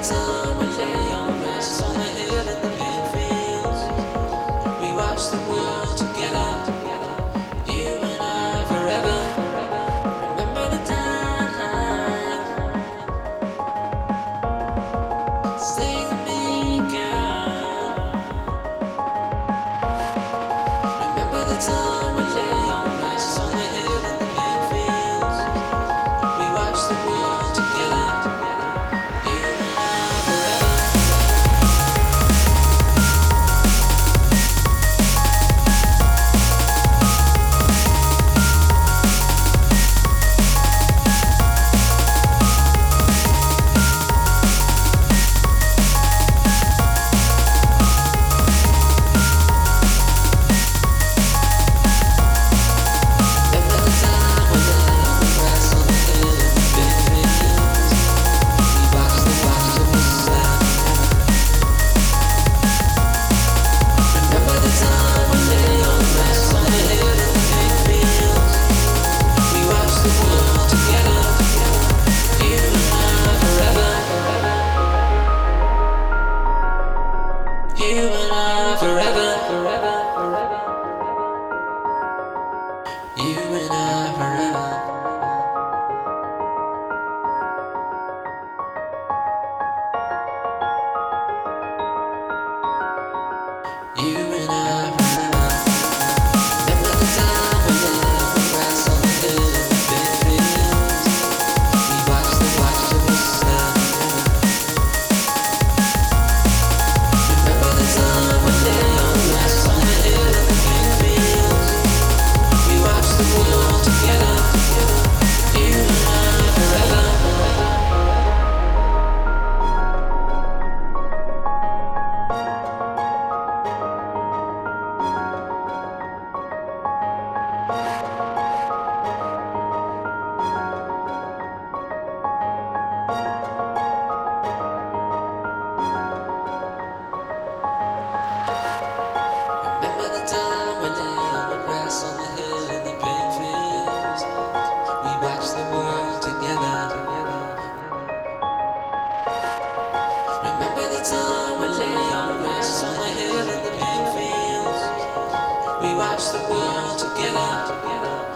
time we lay on rest on the hill in the big fields. We watch the world together, you and I forever. Remember the time, stay with me, girl. Remember the time we lay on rest on the hill in the big fields. We watch the world together, you and I forever. You and I forever, forever, forever. You and I forever. You and I forever. Remember the time we lay on the grass on the hill in the big fields. We watched till we slept. Remember the time we lay on the grass on the hill in the big fields. We watched the world together. You and I forever. Remember the time we lay on the grass on the hill in the big fields. We watched the world together. Remember the time we lay on the grass on the hill in the big fields. We watched the world together.